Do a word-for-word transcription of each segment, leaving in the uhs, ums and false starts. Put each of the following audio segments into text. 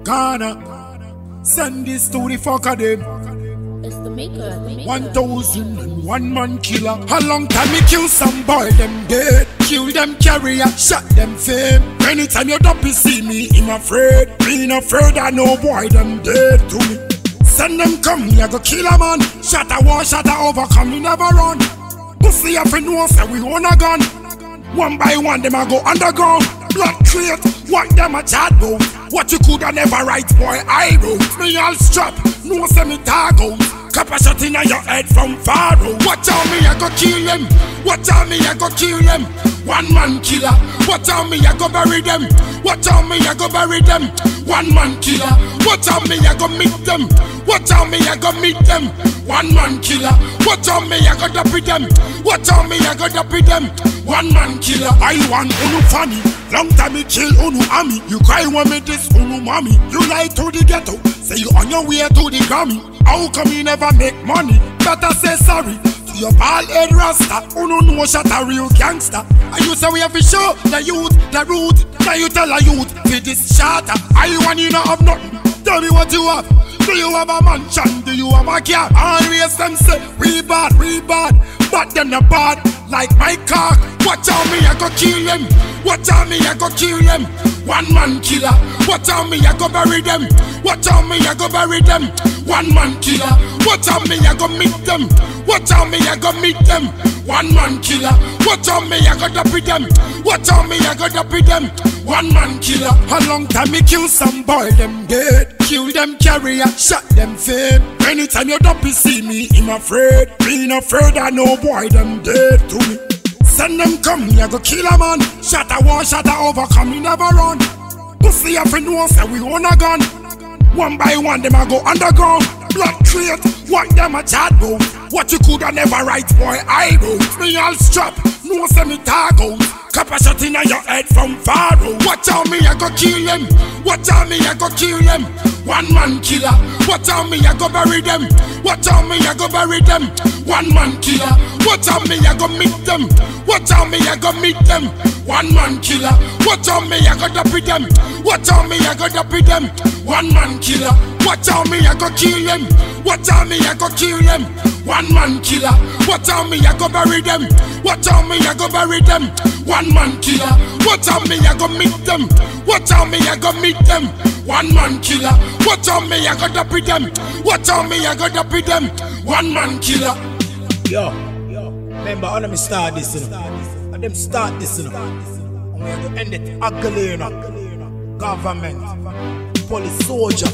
Ghana. Send this to the fucker them. It's the maker. The maker. One thousand and one man killer. A long time me kill some boy, them dead. Kill them carrier, shot them fame. Anytime you don't see me, I'm afraid. Being afraid I know boy, them dead to me. Send them come, me I go kill a man. Shot a war, shot a overcome, me never run. Pussy up in no say we own a gun. One by one, them I go underground. Blood crate, what them a chat about. What you coulda never write, boy, I wrote. Me all strap, no say me tag out. Cap a shot inna your head from far out. Watch out me, I go kill them. Watch out me, I go kill them. One man killer. Watch out me, I go bury them. Watch out me, I go bury them. One man killer. Watch out me, I go meet them. Watch out me, I go meet them. One man killer. Watch out me, I go dopey them. Watch out me, I go dopey them. One man killer. I want unu funny. Long time me kill unu army. You cry when me this unu mommy. You lie to the ghetto. Say you on your way to the Grammy. How come you never make money? Better say sorry to your bald head rasta. Unu know shot a real gangster. And you say we have to show the youth, the root. Now you tell a youth for this shatter. I want you not have nothing. Tell me what you have. Do you have a mansion? Do you have a car? Always them say we bad, we bad. But them not bad like my car. Watch out me, I go kill them. Watch out me, I go kill them. One man killer. Watch out me, I go bury them. Watch out me, I go bury them. One man killer. Watch out me, I go meet them. Watch out me, I go meet them. One man killer. Watch out me, I go dopey them. Watch out me, I go dopey them. One man killer. A long time me kill some boy, them dead. Kill them carrier, shot them fame. Anytime you don't see me, I'm afraid. Being afraid I know boy, them dead to me. Send them come, me I go kill a man. Shot a war, shot a overcome, me never run. Pussy up in no say we own a gun. One by one, them I go underground. Blood crate, what them a chat about. What you coulda never write, boy, I wrote. Me all strap, no say me tag out. Cap a shot inna your head from far out. Watch out me, I go kill them. Watch out me, I go kill them. One man killer. Watch out me, I go bury them. Watch out me, I go bury them. One man killer. Watch out me, I go meet them. Watch out me, I go meet them. One man killer. Watch out me, I go dopey them. Watch out me, I go dopey them. One man killer. Watch out me, I go kill them. Watch out me, I go kill them. One man killer. Watch out me, I go bury them. Watch out me, I go bury them. One man killer. Watch out me, I go meet them. Watch out me, I go meet them. One man killer. Watch out me, I go dopey them. Watch out me, I go dopey them. One man killer. Yo, remember how them start this, you know? And them start this, you know? And we are going to end it ugly, you know? Government, police, soldier.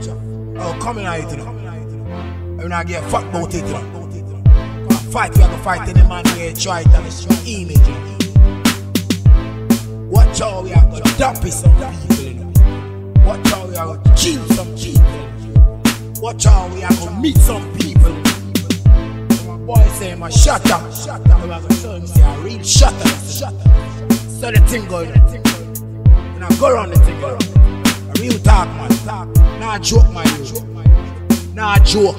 Oh, coming out, you know? I'm not give a fuck about it, you know? Fight, we are going to fight any man where you try it and it's your image, you know? Watch how we are going to dump some people, you know? Watch how we are going to kill some people. Watch how we are going to meet some people. Boy say I'm a shutter. I'm going to tell him say a real shutter. So the thing going on. And I go around the thing, you know? A real talk, man. Not a joke, man. Not a joke.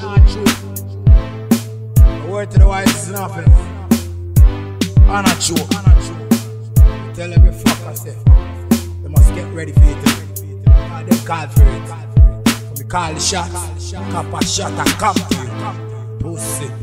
A word to the wise is nothing. And a joke. Tell every fucker, say, they must get ready for it. And they call for it. So we call the shots. Cop a shot and come to you. Pussy.